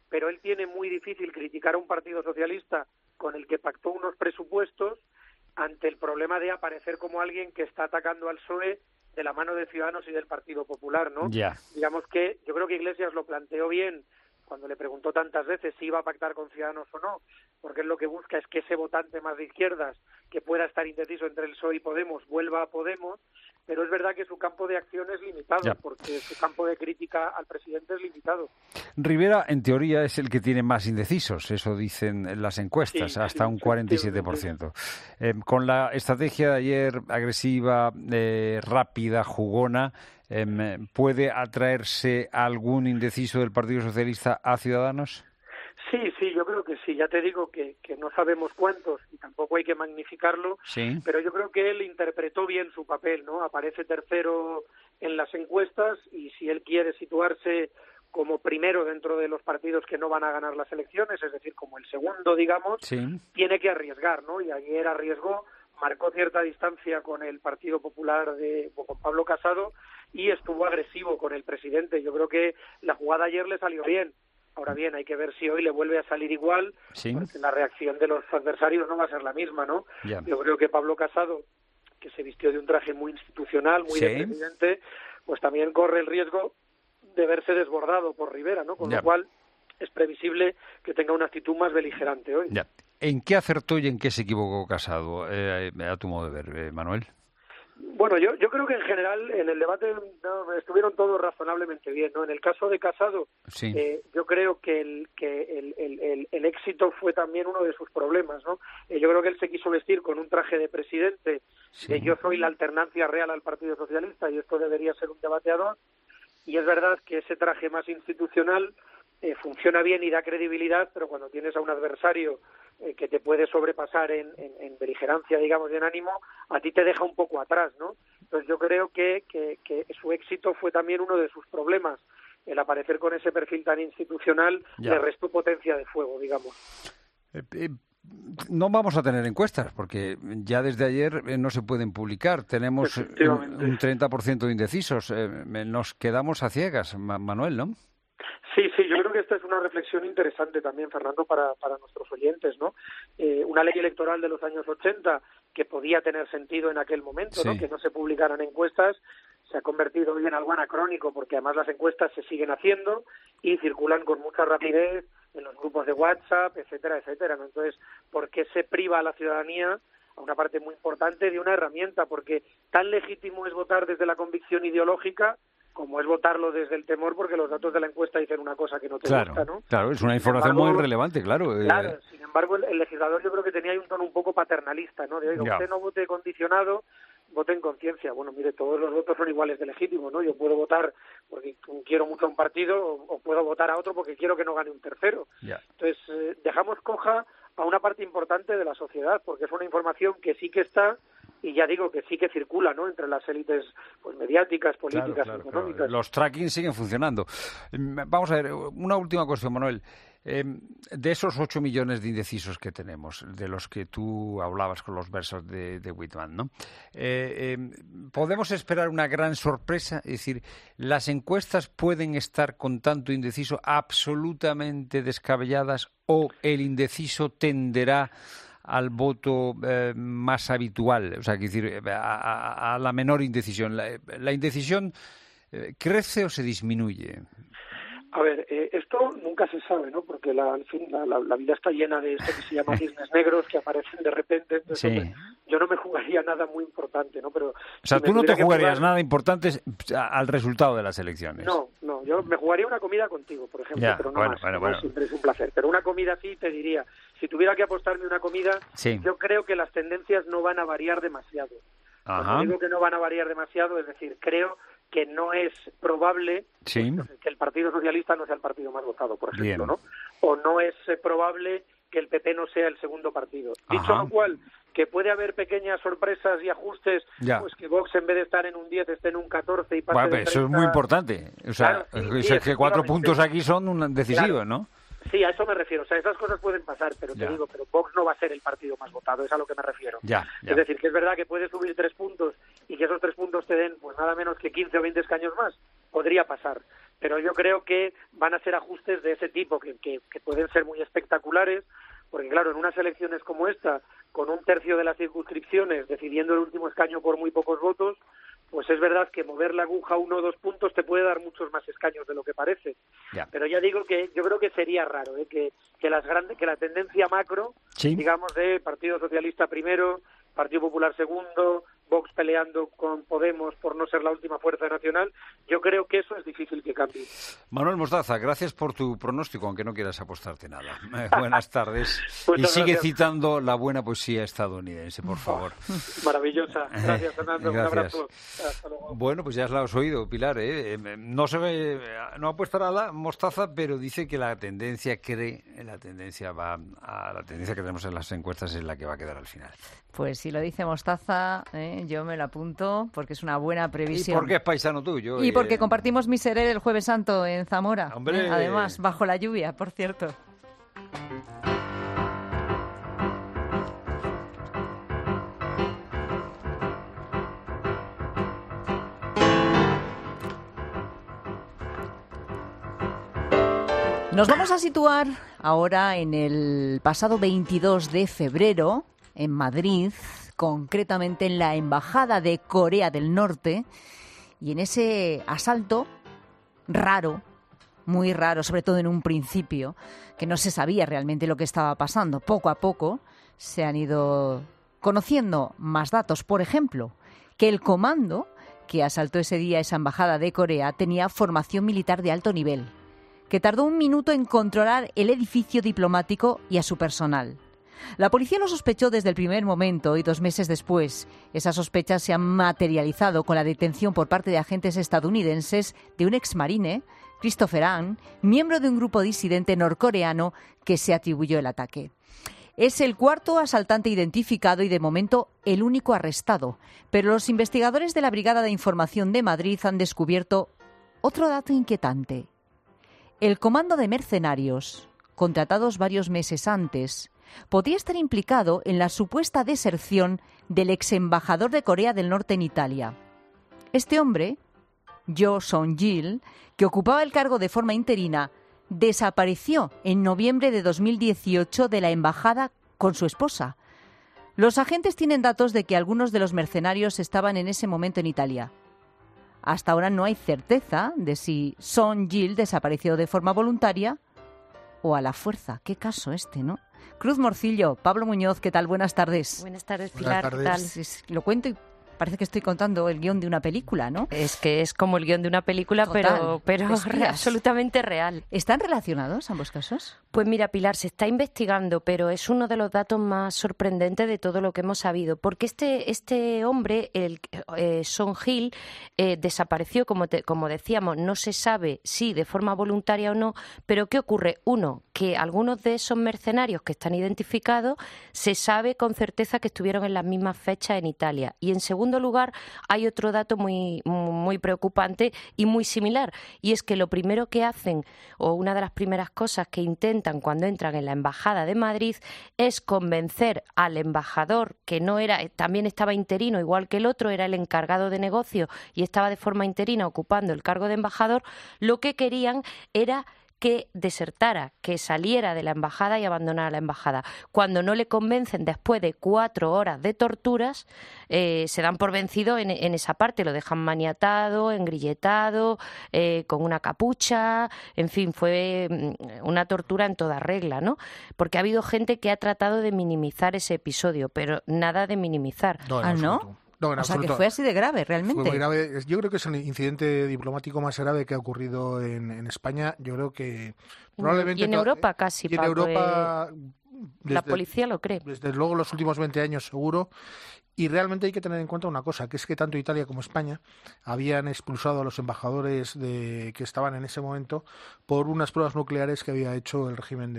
pero él tiene muy difícil criticar a un partido socialista con el que pactó unos presupuestos ante el problema de aparecer como alguien que está atacando al PSOE de la mano de Ciudadanos y del Partido Popular, ¿no? Digamos que yo creo que Iglesias lo planteó bien cuando le preguntó tantas veces si iba a pactar con Ciudadanos o no, porque él lo que busca es que ese votante más de izquierdas que pueda estar indeciso entre el PSOE y Podemos vuelva a Podemos, pero es verdad que su campo de acción es limitado, porque su campo de crítica al presidente es limitado. Rivera, en teoría, es el que tiene más indecisos, eso dicen las encuestas, hasta un 47%. Con la estrategia de ayer agresiva, rápida, jugona, ¿puede atraerse algún indeciso del Partido Socialista a Ciudadanos? Sí, yo creo que sí. Ya te digo que no sabemos cuántos y tampoco hay que magnificarlo, pero yo creo que él interpretó bien su papel, ¿no? Aparece tercero en las encuestas y si él quiere situarse como primero dentro de los partidos que no van a ganar las elecciones, es decir, como el segundo, digamos, tiene que arriesgar, ¿no? Y ayer arriesgó, marcó cierta distancia con el Partido Popular con Pablo Casado y estuvo agresivo con el presidente. Yo creo que la jugada ayer le salió bien. Ahora bien, hay que ver si hoy le vuelve a salir igual, porque la reacción de los adversarios no va a ser la misma, ¿no? Yo creo que Pablo Casado, que se vistió de un traje muy institucional, muy de presidente, pues también corre el riesgo de verse desbordado por Rivera, ¿no? Con lo cual es previsible que tenga una actitud más beligerante hoy. ¿En qué acertó y en qué se equivocó Casado, a tu modo de ver, Manuel? Bueno, yo creo que en general en el debate estuvieron todos razonablemente bien, ¿no? En el caso de Casado, yo creo que el éxito fue también uno de sus problemas, ¿no? Yo creo que él se quiso vestir con un traje de presidente, de yo soy la alternancia real al Partido Socialista y esto debería ser un debate a dos, y es verdad que ese traje más institucional funciona bien y da credibilidad, pero cuando tienes a un adversario que te puede sobrepasar en beligerancia, digamos, y en ánimo, a ti te deja un poco atrás, ¿no? Entonces yo creo que su éxito fue también uno de sus problemas. El aparecer con ese perfil tan institucional le restó potencia de fuego, digamos. No vamos a tener encuestas, porque ya desde ayer no se pueden publicar. Tenemos un 30% de indecisos. Nos quedamos a ciegas, Manuel, ¿no? Sí, yo creo que esta es una reflexión interesante también, Fernando, para nuestros oyentes, ¿no? Una ley electoral de los años 80 que podía tener sentido en aquel momento, ¿no? Que no se publicaran encuestas, se ha convertido hoy en algo anacrónico, porque además las encuestas se siguen haciendo y circulan con mucha rapidez en los grupos de WhatsApp, etcétera, etcétera, ¿no? Entonces, ¿por qué se priva a la ciudadanía, a una parte muy importante, de una herramienta? Porque tan legítimo es votar desde la convicción ideológica como es votarlo desde el temor, porque los datos de la encuesta dicen una cosa que no te gusta, ¿no? Claro, es una información muy relevante, claro. Claro, sin embargo, el legislador yo creo que tenía ahí un tono un poco paternalista, ¿no? De, oiga, usted no vote condicionado, vote en conciencia. Bueno, mire, todos los votos son iguales de legítimos, ¿no? Yo puedo votar porque quiero mucho a un partido o puedo votar a otro porque quiero que no gane un tercero. Entonces, dejamos coja a una parte importante de la sociedad, porque es una información que sí que está y ya digo que sí que circula, ¿no? Entre las élites pues mediáticas, políticas, económicas. Claro. Los tracking siguen funcionando. Vamos a ver, una última cuestión, Manuel. De esos 8 millones de indecisos que tenemos, de los que tú hablabas con los versos de Whitman, ¿no? ¿Podemos esperar una gran sorpresa? Es decir, ¿las encuestas pueden estar con tanto indeciso absolutamente descabelladas o el indeciso tenderá al voto más habitual, o sea, es decir, a la menor indecisión? ¿La indecisión crece o se disminuye? A ver, esto nunca se sabe, ¿no? Porque la vida está llena de esto que se llama cisnes negros que aparecen de repente. Entonces, yo no me jugaría nada muy importante, ¿no? Pero o sea, tú no te jugarías nada importante al resultado de las elecciones. No, yo me jugaría una comida contigo, por ejemplo, pero no más. Bueno. Siempre es un placer. Pero una comida sí te diría, si tuviera que apostarme una comida, yo creo que las tendencias no van a variar demasiado. Cuando digo que no van a variar demasiado, es decir, creo que no es probable que el Partido Socialista no sea el partido más votado, por ejemplo, ¿no? O no es probable que el PP no sea el segundo partido. Dicho lo cual, que puede haber pequeñas sorpresas y ajustes, pues que Vox en vez de estar en un 10 esté en un 14 y pase de 30... Eso es muy importante. O sea, es que 4 puntos aquí son decisivos, ¿no? Sí, a eso me refiero. O sea, esas cosas pueden pasar, pero te digo, pero Vox no va a ser el partido más votado, es a lo que me refiero. Es decir, que es verdad que puede subir 3 puntos y que esos 3 puntos te den pues nada menos que 15 o 20 escaños más. Podría pasar. pero yo creo que van a ser ajustes de ese tipo, que pueden ser muy espectaculares, porque claro, en unas elecciones como esta, con 1/3 de las circunscripciones decidiendo el último escaño por muy pocos votos, pues es verdad que mover la aguja 1 o 2 puntos te puede dar muchos más escaños de lo que parece. Ya. Pero ya digo que yo creo que sería raro, que la tendencia macro, Sí. digamos, de Partido Socialista primero, Partido Popular segundo, Vox peleando con Podemos por no ser la última fuerza nacional, yo creo que eso es difícil que cambie. Manuel Mostaza, gracias por tu pronóstico, aunque no quieras apostarte nada. Buenas tardes. Y Muchas sigue gracias. citando la buena poesía estadounidense, por favor. Maravillosa. Gracias, Fernando. Gracias. Un abrazo. Hasta luego. Bueno, pues ya la has oído, Pilar. No apuesta a la Mostaza, pero dice que la tendencia la tendencia que tenemos en las encuestas es la que va a quedar al final. Pues si lo dice Mostaza, yo me lo apunto porque es una buena previsión. ¿Y por qué es paisano tuyo? Y porque compartimos Miserere el Jueves Santo en Zamora. ¡Hombre! Además, bajo la lluvia, por cierto. Nos vamos a situar ahora en el pasado 22 de febrero, en Madrid, concretamente en la Embajada de Corea del Norte, y en ese asalto raro, muy raro, sobre todo en un principio, que no se sabía realmente lo que estaba pasando. Poco a poco se han ido conociendo más datos. Por ejemplo, que el comando que asaltó ese día esa Embajada de Corea tenía formación militar de alto nivel, que tardó 1 minuto en controlar el edificio diplomático y a su personal. La policía lo sospechó desde el primer momento y 2 meses después, esas sospechas se han materializado con la detención por parte de agentes estadounidenses de un exmarine, Christopher An, miembro de un grupo disidente norcoreano que se atribuyó el ataque. Es el 4º asaltante identificado y de momento el único arrestado, pero los investigadores de la Brigada de Información de Madrid han descubierto otro dato inquietante. El comando de mercenarios, contratados varios meses antes, podría estar implicado en la supuesta deserción del ex embajador de Corea del Norte en Italia. Este hombre, Jo Song-gil, que ocupaba el cargo de forma interina, desapareció en noviembre de 2018 de la embajada con su esposa. Los agentes tienen datos de que algunos de los mercenarios estaban en ese momento en Italia. Hasta ahora no hay certeza de si Song-gil desapareció de forma voluntaria o a la fuerza. Qué caso este, ¿no? Cruz Morcillo, Pablo Muñoz, ¿qué tal? Buenas tardes. Buenas tardes, Pilar, ¿qué tal? Lo cuento y parece que estoy contando el guión de una película, ¿no? Es que es como el guión de una película, Total, pero espías. absolutamente real. ¿Están relacionados ambos casos? Pues mira, Pilar, se está investigando, pero es uno de los datos más sorprendentes de todo lo que hemos sabido, porque este hombre, Song-gil, desapareció, como decíamos, no se sabe si de forma voluntaria o no, pero ¿qué ocurre? Uno, que algunos de esos mercenarios que están identificados se sabe con certeza que estuvieron en las mismas fechas en Italia. Y en segundo lugar, hay otro dato muy, muy preocupante y muy similar, y es que lo primero que hacen, o una de las primeras cosas que intentan cuando entran en la Embajada de Madrid, es convencer al embajador, que no era, también estaba interino, igual que el otro, era el encargado de negocio y estaba de forma interina ocupando el cargo de embajador. Lo que querían era que desertara, que saliera de la embajada y abandonara la embajada. Cuando no le convencen después de 4 horas de torturas, se dan por vencido en esa parte, lo dejan maniatado, engrilletado, con una capucha, en fin, fue una tortura en toda regla, ¿no? Porque ha habido gente que ha tratado de minimizar ese episodio, pero nada de minimizar. ¿No? No, en o sea, absoluto. que fue así de grave, realmente. Fue muy grave. Yo creo que es el incidente diplomático más grave que ha ocurrido en España. Yo creo que probablemente... Y en Europa casi, y en Europa... la policía lo cree. Desde luego los últimos 20 años seguro. Y realmente hay que tener en cuenta una cosa, que es que tanto Italia como España habían expulsado a los embajadores que estaban en ese momento por unas pruebas nucleares que había hecho el régimen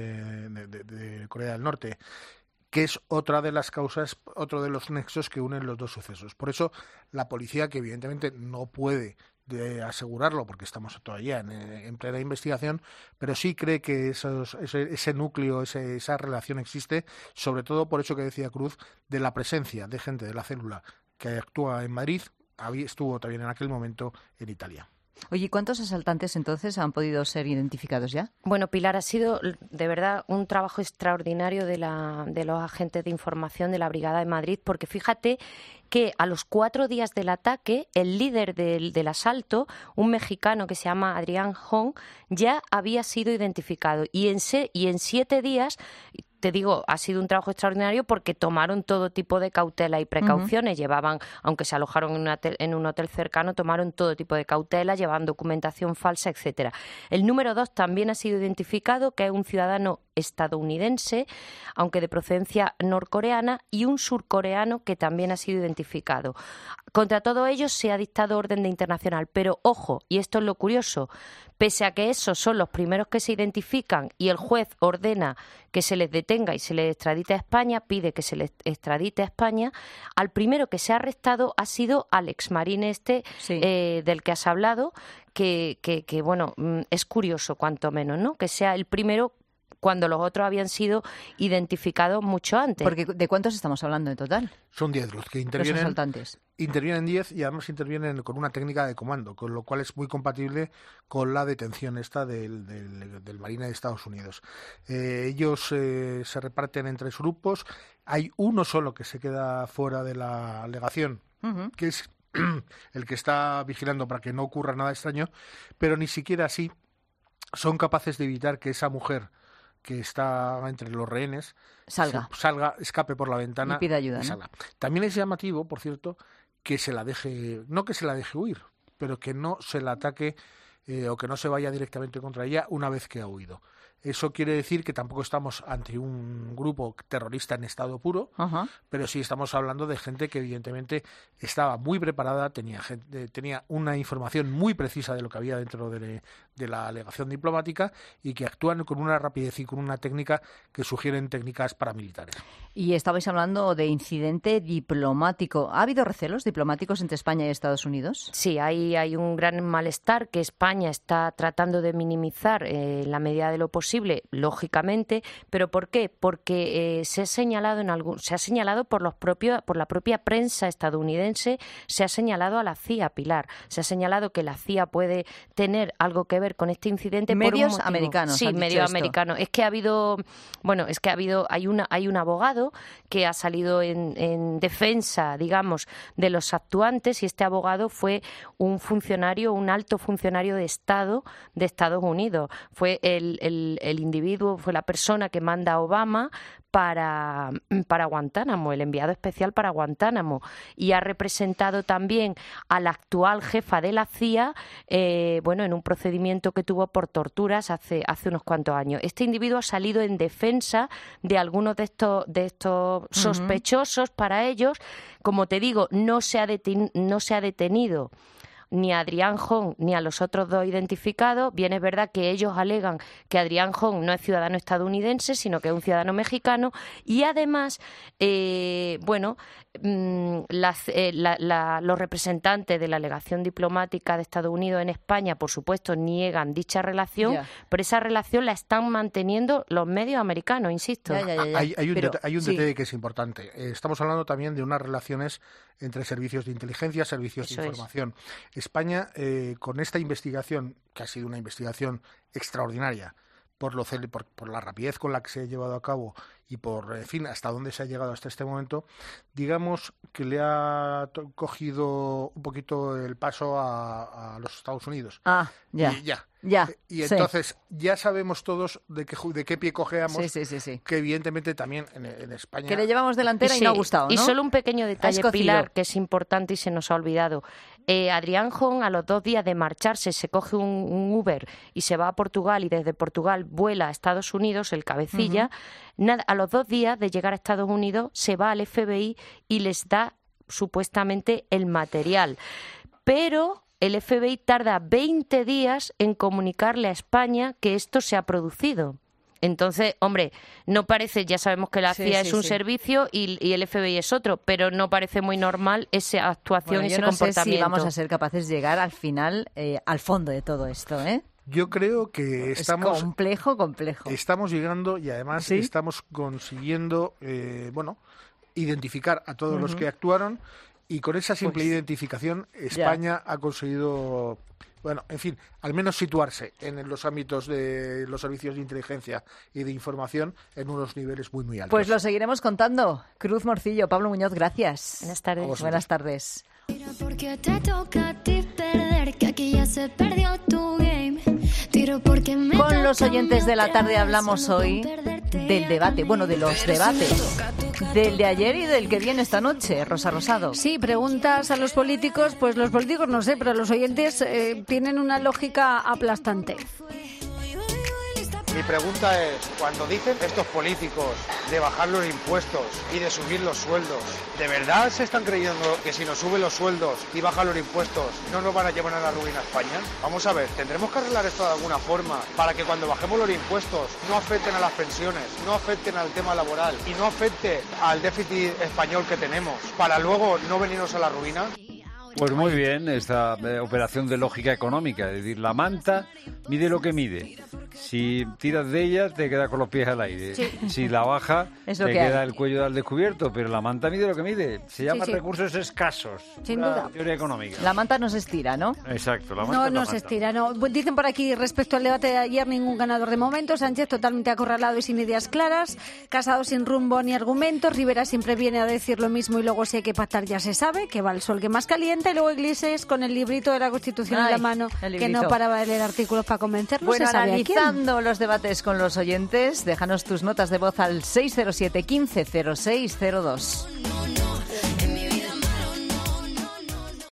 de Corea del Norte, que es otra de las causas, otro de los nexos que unen los dos sucesos. Por eso la policía, que evidentemente no puede asegurarlo porque estamos todavía en plena investigación, pero sí cree que ese núcleo, esa relación existe, sobre todo por eso que decía Cruz, de la presencia de gente de la célula que actúa en Madrid, estuvo también en aquel momento en Italia. Oye, ¿cuántos asaltantes entonces han podido ser identificados ya? Bueno, Pilar, ha sido de verdad un trabajo extraordinario de los agentes de información de la Brigada de Madrid, porque fíjate que a los 4 días del ataque, el líder del asalto, un mexicano que se llama Adrián Hong, ya había sido identificado. Y en 7 días... Te digo, ha sido un trabajo extraordinario porque tomaron todo tipo de cautela y precauciones. Llevaban, aunque se alojaron en un hotel cercano, tomaron todo tipo de cautela, llevaban documentación falsa, etcétera. El número 2 también ha sido identificado, que es un ciudadano estadounidense, aunque de procedencia norcoreana, y un surcoreano que también ha sido identificado. Contra todo ello se ha dictado orden de internacional, pero ojo, y esto es lo curioso, pese a que esos son los primeros que se identifican y el juez ordena que se les detenga y se les extradite a España, pide que se les extradite a España, al primero que se ha arrestado ha sido al exmarine del que has hablado, que bueno, es curioso cuanto menos, ¿no? Que sea el primero cuando los otros habían sido identificados mucho antes. Porque ¿de cuántos estamos hablando en total? Son 10 los que intervienen. Los asaltantes. Intervienen 10 y además intervienen con una técnica de comando, con lo cual es muy compatible con la detención esta del Marine de Estados Unidos. Ellos se reparten en 3 grupos. Hay uno solo que se queda fuera de la alegación, que es el que está vigilando para que no ocurra nada extraño, pero ni siquiera así son capaces de evitar que esa mujer que está entre los rehenes salga, escape por la ventana y pida ayuda, ¿no? También es llamativo, por cierto, que se la deje, no que se la deje huir, pero que no se la ataque o que no se vaya directamente contra ella una vez que ha huido. Eso quiere decir que tampoco estamos ante un grupo terrorista en estado puro, pero sí estamos hablando de gente que evidentemente estaba muy preparada, tenía una información muy precisa de lo que había dentro de la alegación diplomática y que actúan con una rapidez y con una técnica que sugieren técnicas paramilitares. Y estabais hablando de incidente diplomático. ¿Ha habido recelos diplomáticos entre España y Estados Unidos? Sí, hay un gran malestar que España está tratando de minimizar en la medida de lo posible, lógicamente. ¿Pero por qué? Porque se ha señalado por la propia prensa estadounidense, se ha señalado a la CIA, Pilar. Se ha señalado que la CIA puede tener algo que ver con este incidente. Medios por un americanos. Sí, medios americanos. Hay un abogado que ha salido en defensa, digamos, de los actuantes, y este abogado fue un alto funcionario de Estado de Estados Unidos. Fue el individuo, fue la persona que manda a Obama para Guantánamo, el enviado especial para Guantánamo, y ha representado también a la actual jefa de la CIA en un procedimiento que tuvo por torturas hace unos cuantos años. Este individuo ha salido en defensa de algunos de estos sospechosos. Para ellos, como te digo, no se ha detenido ni a Adrián Hong ni a los otros 2 identificados. Bien, es verdad que ellos alegan que Adrián Hong no es ciudadano estadounidense, sino que es un ciudadano mexicano, y además, los representantes de la legación diplomática de Estados Unidos en España, por supuesto, niegan dicha relación, pero esa relación la están manteniendo los medios americanos, insisto. Hay un detalle que es importante. Estamos hablando también de unas relaciones entre servicios de inteligencia, servicios de información. España, con esta investigación, que ha sido una investigación extraordinaria, por la rapidez con la que se ha llevado a cabo y por, hasta dónde se ha llegado hasta este momento, digamos que le ha cogido un poquito el paso a los Estados Unidos. Y entonces ya sabemos todos de qué pie cojeamos, que evidentemente también en España... Que le llevamos delantera y no ha gustado, ¿no? Y solo un pequeño detalle, Pilar, que es importante y se nos ha olvidado. Adrián Hong, a los 2 días de marcharse, se coge un Uber y se va a Portugal, y desde Portugal vuela a Estados Unidos, el cabecilla. A los 2 días de llegar a Estados Unidos se va al FBI y les da supuestamente el material. Pero el FBI tarda 20 días en comunicarle a España que esto se ha producido. Entonces, hombre, no parece, ya sabemos que la CIA es un servicio y el FBI es otro, pero no parece muy normal esa actuación y ese comportamiento. Sé si vamos a ser capaces de llegar al final, al fondo de todo esto, ¿eh? Yo creo que estamos... Es complejo. Estamos llegando y además estamos consiguiendo, identificar a todos los que actuaron, y con esa simple identificación España ha conseguido Bueno, en fin, al menos situarse en los ámbitos de los servicios de inteligencia y de información en unos niveles muy, muy altos. Pues lo seguiremos contando. Cruz Morcillo, Pablo Muñoz, gracias. Buenas tardes. Buenas tardes. Porque te toca a ti perder, que aquí ya se perdió tu game. Tiro porque me Con los oyentes de la tarde hablamos hoy del debate, bueno, de los debates, del de ayer y del que viene esta noche, Rosa Rosado. Sí, preguntas a los políticos, pues los políticos no sé, pero los oyentes tienen una lógica aplastante. Mi pregunta es, cuando dicen estos políticos de bajar los impuestos y de subir los sueldos, ¿de verdad se están creyendo que si nos suben los sueldos y bajan los impuestos no nos van a llevar a la ruina a España? Vamos a ver, tendremos que arreglar esto de alguna forma para que cuando bajemos los impuestos no afecten a las pensiones, no afecten al tema laboral y no afecte al déficit español que tenemos, para luego no venirnos a la ruina. Pues muy bien, esta operación de lógica económica, es decir, la manta mide lo que mide. Si tiras de ella, te quedas con los pies al aire. Sí. Si la baja, te queda el cuello al descubierto, pero la manta mide lo que mide. Se llama recursos escasos. Sin duda. Teoría económica. La manta no se estira, ¿no? Exacto, la manta no se estira, no. Dicen por aquí, respecto al debate de ayer, ningún ganador de momento. Sánchez totalmente acorralado y sin ideas claras. Casado sin rumbo ni argumentos. Rivera siempre viene a decir lo mismo y luego si hay que pactar ya se sabe, que va el sol que más calienta. Y luego Iglesias con el librito de la Constitución en la mano, que no paraba de leer artículos para convencernos. Bueno, se sabe analizando los debates con los oyentes, déjanos tus notas de voz al 607 15 0602.